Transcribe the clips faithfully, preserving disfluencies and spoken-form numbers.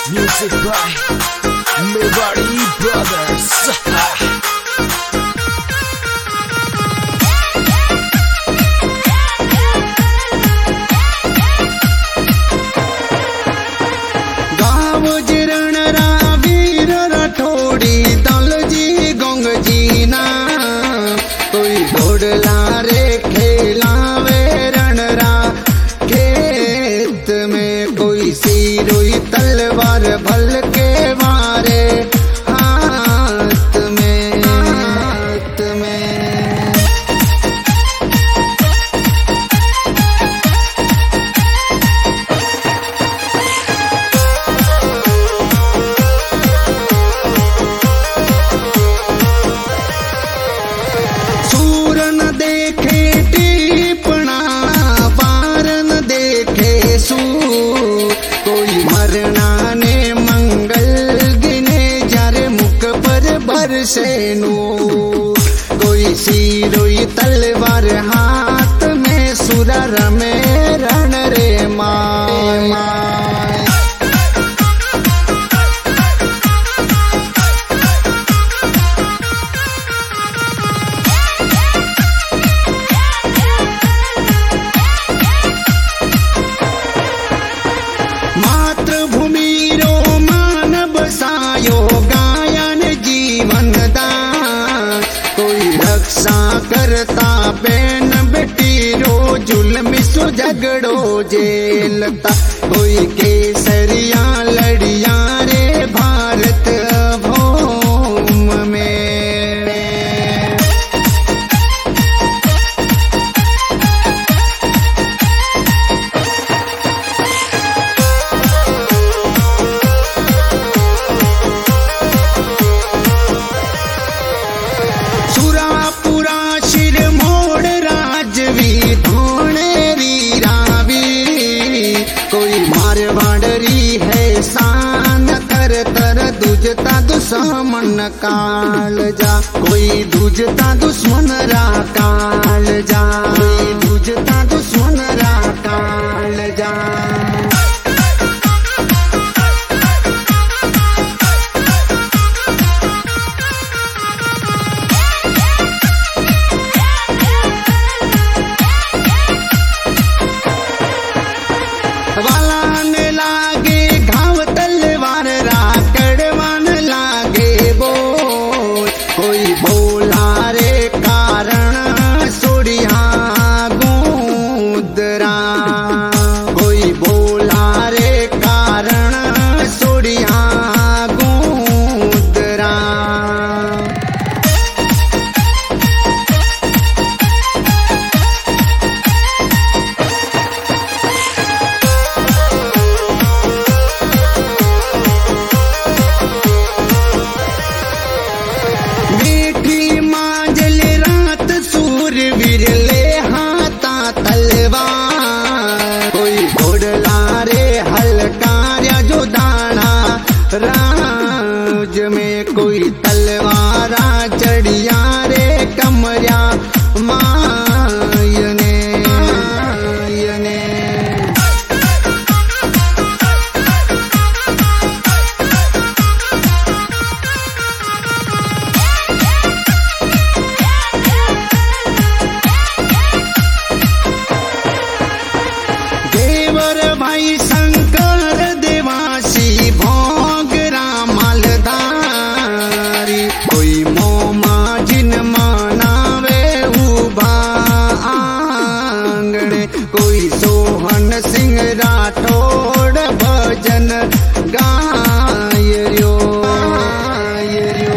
Music by Mewari Brothers. रे खेलावे रणरा खेत में कोई सिरोई तलवार भल के मारे हाथ में हाथ में सूर न देखे टीपना पार न देखे सू कोई मरना ने मंगल गिने जारे मुख पर बरसे नू कोई सिरोई तलवार हाथ में सुरा रमे रण रे माय माय मातृभूमि रो मान बसायो गायन जीवन दान कोई रक्षा करता बहन बेटी रो जुल्म सो झगड़ो जेलता कोई केसरिया लड़िया रे भारत भूम में सुरापुरा शिर मोड़ राजवी धोनेरी रावी कोई मारवाड़ी है शान कर तर दुजता दुश्मन काल जा कोई दुजता दुश्मन रा काल जा कोई दुजता दुश्मन रा काल जा वालान लागे घाव तलवार राकड़वान लागे बोल कोई बोला रे कारण सोड़िया गूदरा कोई बोला रे कारण सोड़िया गूदरा विरले हाथा तलवार कोई घोड़ला रे हलकार्या जो दाना राज में कोई तलवारा चढ़िया रे कमरिया मायने मायने देवर भाई शंकर देवासी भोग रामलदारी कोई मोमा जिन मानावे उबा आंगणे कोई सोहन सिंह राठौड़ भजन गाय रो गाय रो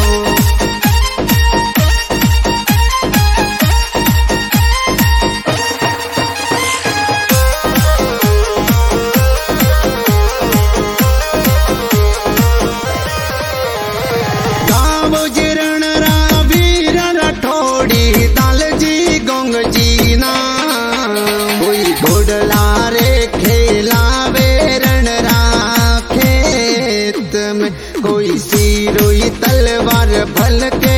जिरण वीर राठौड़ी दाल जी गोंग जी ना कोई घोड़ला रे खेलावे रण रा खेत में कोई सिरोई तलवार भल के